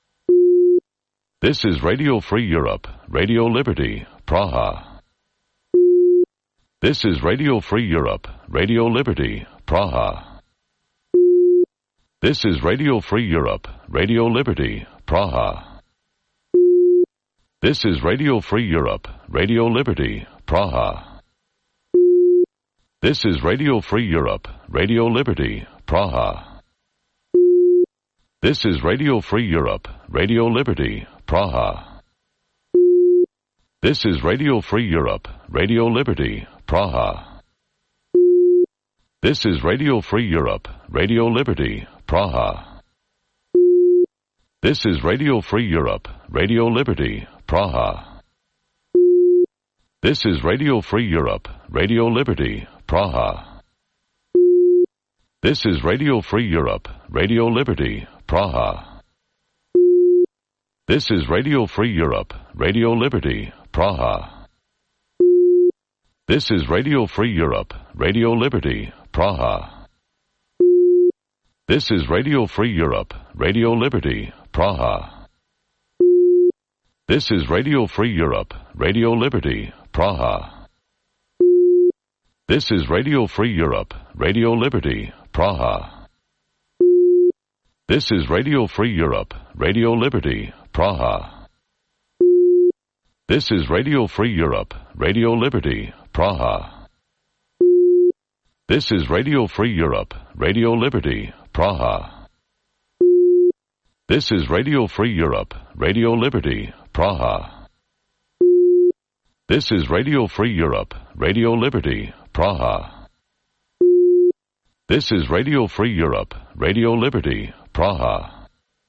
A: This is Radio Free Europe, Radio Liberty, Praha. This is Radio Free Europe, Radio Liberty, Praha. This is Radio Free Europe, Radio Liberty, Praha. This is Radio Free Europe, Radio Liberty, Praha. This is Radio Free Europe, Radio Liberty, Praha. This is Radio Free Europe, Radio Liberty, Praha. This is Radio Free Europe, Radio Liberty, Praha. This is Radio Free Europe, Radio Liberty, Praha. This is Radio Free Europe, Radio Liberty, Praha. This is Radio Free Europe, Radio Liberty, Praha. This is Radio Free Europe, Radio Liberty, Praha. This is Radio Free Europe, Radio Liberty, Praha. This is Radio Free Europe, Radio Liberty, Praha. This is Radio Free Europe, Radio Liberty, Praha. This is Radio Free Europe, Radio Liberty, Praha. This is Radio Free Europe, Radio Liberty, Praha. This is Radio Free Europe, Radio Liberty, Praha. This is Radio Free Europe, Radio Liberty, Praha. This is Radio Free Europe, Radio Liberty, Praha. This is Radio Free Europe, Radio Liberty, Praha. This is Radio Free Europe, Radio Liberty, Praha. This is Radio Free Europe, Radio Liberty, Praha.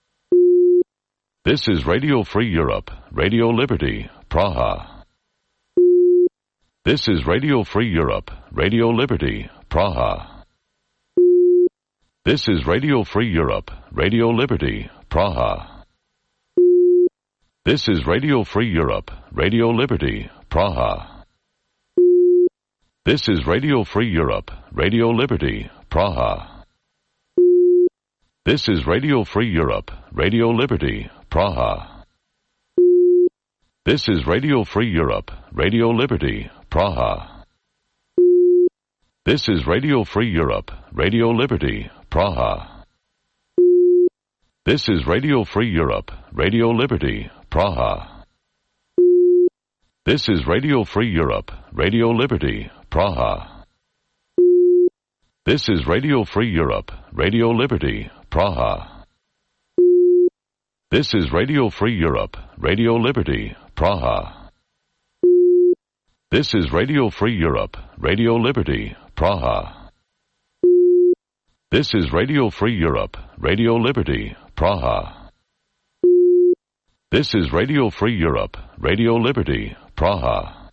A: This is Radio Free Europe, Radio Liberty, Praha. This is Radio Free Europe, Radio Liberty, Praha. This is Radio Free Europe, Radio Liberty, Praha. This is Radio Free Europe, Radio Liberty, Praha. This is Radio Free Europe, Radio Liberty, Praha. This is Radio Free Europe, Radio Liberty, Praha. This is Radio Free Europe, Radio Liberty, Praha. This is Radio Free Europe, Radio Liberty, Praha. This is Radio Free Europe, Radio Liberty, Praha. This is Radio Free Europe, Radio Liberty, Praha. This is Radio Free Europe, Radio Liberty, Praha. This is Radio Free Europe, Radio Liberty, Praha. This is Radio Free Europe, Radio Liberty, Praha. This is Radio Free Europe, Radio Liberty, Praha. This is Radio Free Europe, Radio Liberty, Praha.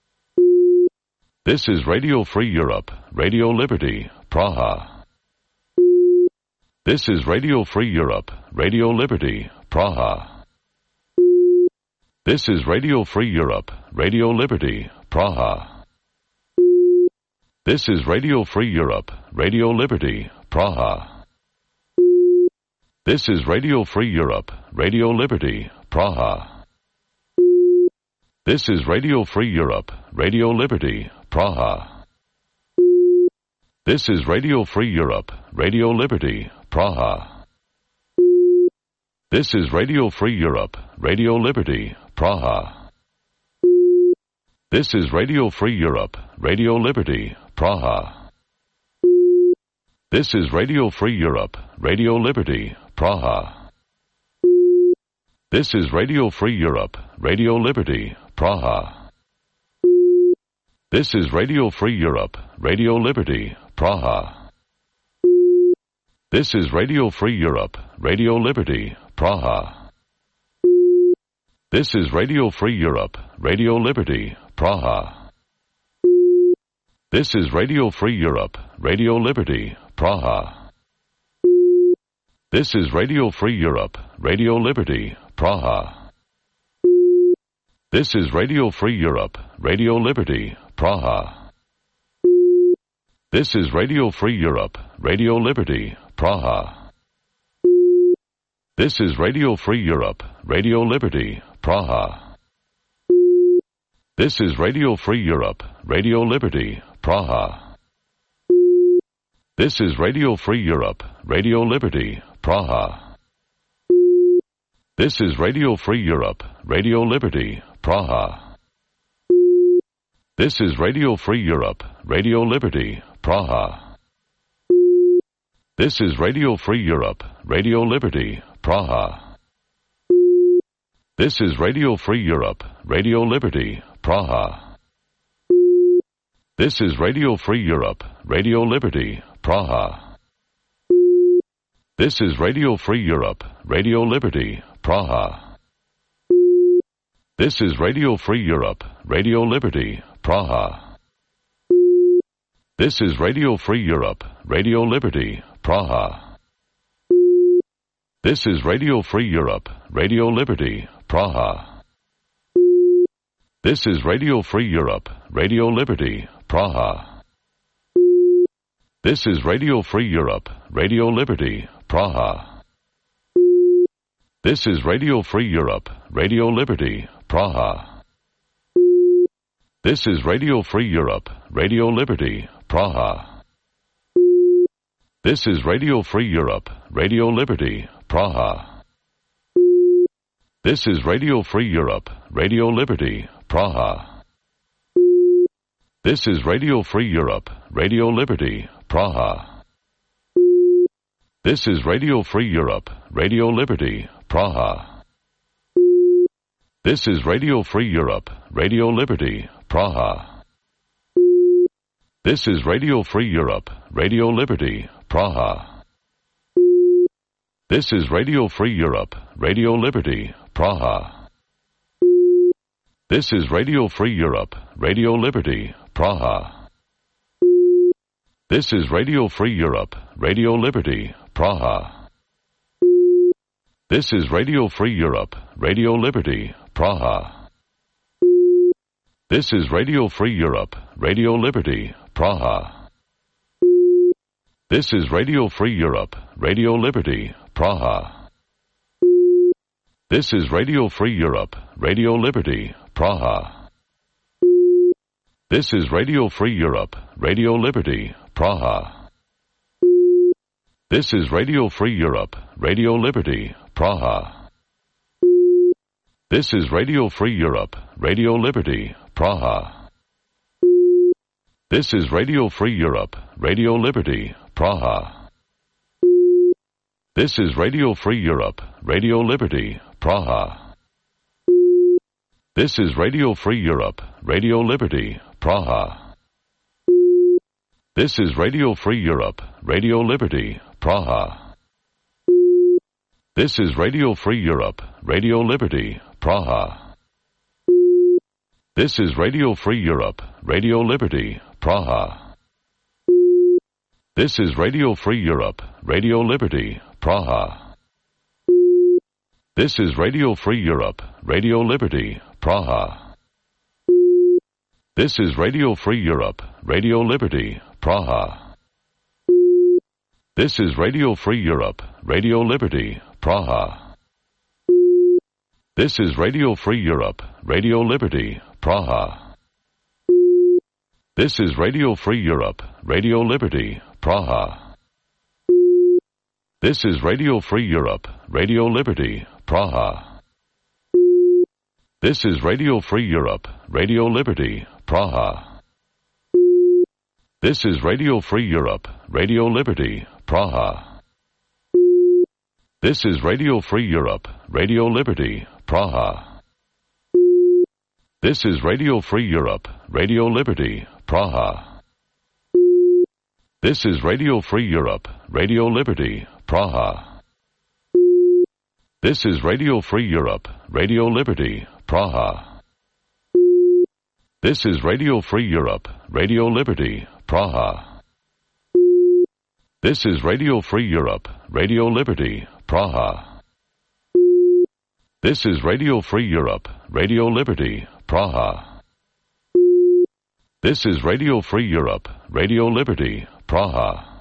A: This is Radio Free Europe, Radio Liberty, Praha. This is Radio Free Europe, Radio Liberty, Praha. This is Radio Free Europe, Radio Liberty, Praha. This is Radio Free Europe, Radio Liberty, Praha. This is Radio Free Europe, Radio Liberty, Praha. This is Radio Free Europe, Radio Liberty, Praha. This is Radio Free Europe, Radio Liberty, Praha. This is Radio Free Europe, Radio Liberty, Praha. This is Radio Free Europe, Radio Liberty, Praha. This is Radio Free Europe, Radio Liberty, Praha. This is Radio Free Europe, Radio Liberty, Praha. This is Radio Free Europe, Radio Liberty, Praha. This is Radio Free Europe, Radio Liberty, Praha. This is Radio Free Europe, Radio Liberty, Praha. This is Radio Free Europe, Radio Liberty, Praha. This is Radio Free Europe, Radio Liberty, Praha. This is Radio Free Europe, Radio Liberty, Praha. This is Radio Free Europe, Radio Liberty, Praha. This is Radio Free Europe, Radio Liberty, Praha. This is Radio Free Europe, Radio Liberty, Praha. This is Radio Free Europe, Radio Liberty, Praha. This is Radio Free Europe, Radio Liberty, Praha. This is Radio Free Europe, Radio Liberty, Praha. This is Radio Free Europe, Radio Liberty, Praha. This is Radio Free Europe, Radio Liberty, Praha. This is Radio Free Europe, Radio Liberty, Praha. This is Radio Free Europe, Radio Liberty, Praha. This is Radio Free Europe, Radio Liberty, Praha. This is Radio Free Europe, Radio Liberty, Praha. This is Radio Free Europe, Radio Liberty, Praha. This is Radio Free Europe, Radio Liberty, Praha. This is Radio Free Europe, Radio Liberty, Praha. This is Radio Free Europe, Radio Liberty, Praha. This is Radio Free Europe, Radio Liberty, Praha. This is Radio Free Europe, Radio Liberty, Praha. This is Radio Free Europe, Radio Liberty, Praha. This is Radio Free Europe, Radio Liberty, Praha. This is Radio Free Europe, Radio Liberty, Praha. This is Radio Free Europe, Radio Liberty, Praha. This is Radio Free Europe, Radio Liberty, Praha. This is Radio Free Europe, Radio Liberty, Praha. This is Radio Free Europe, Radio Liberty, Praha. This is Radio Free Europe, Radio Liberty, Praha. This is Radio Free Europe, Radio Liberty, Praha. This is Radio Free Europe, Radio Liberty, Praha. This is Radio Free Europe, Radio Liberty, Praha. This is Radio Free Europe, Radio Liberty, Praha. This is Radio Free Europe, Radio Liberty, Praha. This is Radio Free Europe, Radio Liberty, Praha. This is Radio Free Europe, Radio Liberty, Praha. This is Radio Free Europe, Radio Liberty, Praha. This is Radio Free Europe, Radio Liberty, Praha. This is Radio Free Europe, Radio Liberty, Praha. This is Radio Free Europe, Radio Liberty, Praha. This is Radio Free Europe, Radio Liberty, Praha. This is Radio Free Europe, Radio Liberty, Praha. This is Radio Free Europe, Radio Liberty, Praha. This is Radio Free Europe, Radio Liberty, Praha. This is Radio Free Europe, Radio Liberty, Praha. This is Radio Free Europe, Radio Liberty, Praha. This is Radio Free Europe, Radio Liberty, Praha. This is Radio Free Europe, Radio Liberty, Praha. This is Radio Free Europe, Radio Liberty, Praha. This is Radio Free Europe, Radio Liberty, Praha. This is Radio Free Europe, Radio Liberty, Praha. This is Radio Free Europe, Radio Liberty, Praha. This is Radio Free Europe, Radio Liberty, Praha. This is Radio Free Europe, Radio Liberty, Praha. This is Radio Free Europe, Radio Liberty, Praha. This is Radio Free Europe, Radio Liberty, Praha. This is Radio Free Europe, Radio Liberty, Praha. This is Radio Free Europe, Radio Liberty, Praha. This is Radio Free Europe, Radio Liberty, Praha.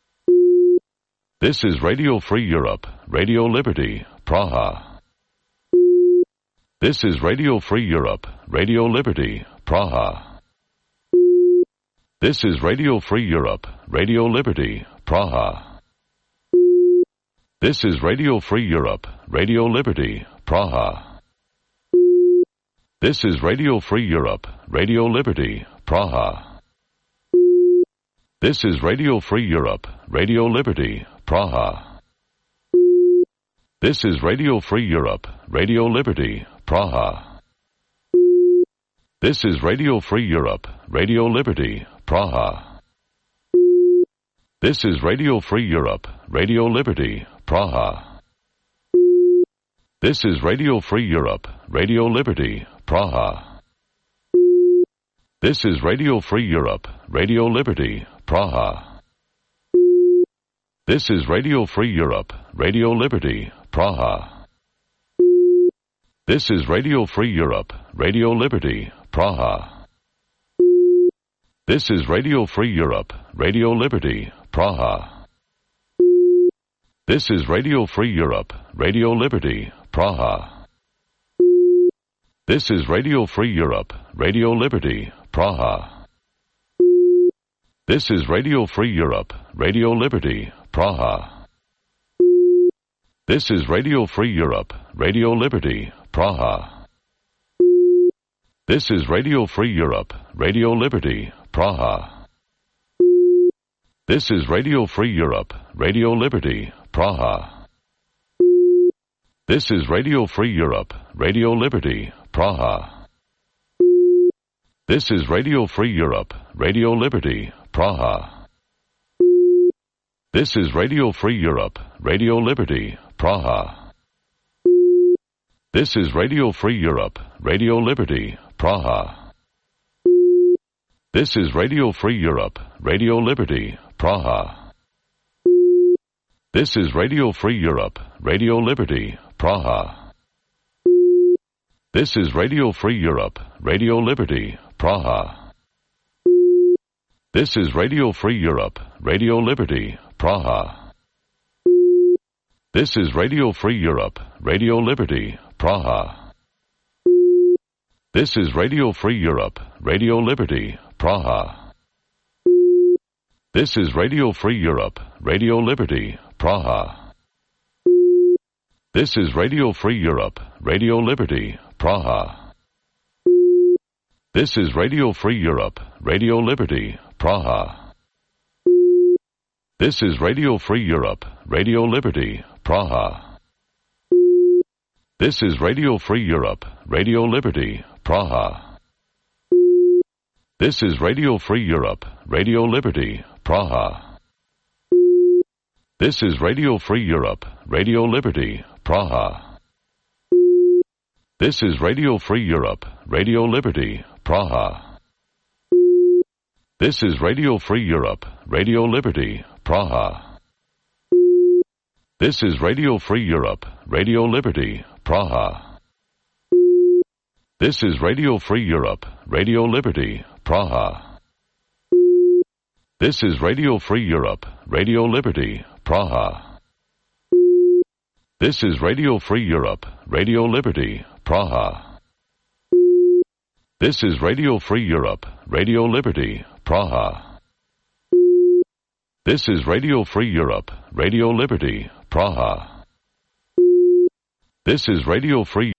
A: This is Radio Free Europe, Radio Liberty, Praha. This is Radio Free Europe, Radio Liberty, Praha. This is Radio Free Europe, Radio Liberty, Praha. This is Radio Free Europe, Radio Liberty, Praha. This is Radio Free Europe, Radio Liberty, Praha. This is Radio Free Europe, Radio Liberty, Praha. This is Radio Free Europe, Radio Liberty, Praha. This is Radio Free Europe, Radio Liberty, Praha. This is Radio Free Europe, Radio Liberty, Praha. This is Radio Free Europe, Radio Liberty, Praha. This is Radio Free Europe, Radio Liberty, Praha. This is Radio Free Europe, Radio Liberty, Praha. This is Radio Free Europe, Radio Liberty, Praha. This is Radio Free Europe, Radio Liberty, Praha. This is Radio Free Europe, Radio Liberty, Praha. This is Radio Free Europe, Radio Liberty, Praha. This is Radio Free Europe, Radio Liberty, Praha. This is Radio Free Europe, Radio Liberty, Praha. This is Radio Free Europe, Radio Liberty, Praha. This is Radio Free Europe, Radio Liberty, Praha. This is Radio Free Europe, Radio Liberty, Praha. This is Radio Free Europe, Radio Liberty, Praha. This is Radio Free Europe, Radio Liberty, Praha. This is Radio Free Europe, Radio Liberty, Praha. This is Radio Free Europe, Radio Liberty, Praha. This is Radio Free Europe, Radio Liberty, Praha. This is Radio Free Europe, Radio Liberty, Praha. This is Radio Free Europe, Radio Liberty, Praha. This is Radio Free Europe, Radio Liberty, Praha. This is Radio Free Europe, Radio Liberty, Praha. This is Radio Free Europe, Radio Liberty, Praha. This is Radio Free Europe, Radio Liberty, Praha. This is Radio Free Europe, Radio Liberty, Praha. This is Radio Free Europe, Radio Liberty, Praha. This is Radio Free Europe, Radio Liberty, Praha. This is Radio Free Europe, Radio Liberty, Praha. This is Radio Free Europe, Radio Liberty, Praha. This is Radio Free Europe, Radio Liberty, Praha. This is Radio Free Europe, Radio Liberty, Praha. This is Radio Free Europe, Radio Liberty, Praha. This is Radio Free Europe, Radio Liberty, Praha. This is Radio Free Europe, Radio Liberty, Praha. This is Radio Free Europe, Radio Liberty, Praha. This is Radio Free Europe, Radio Liberty, Praha. This is Radio Free Europe, Radio Liberty, Praha. This is Radio Free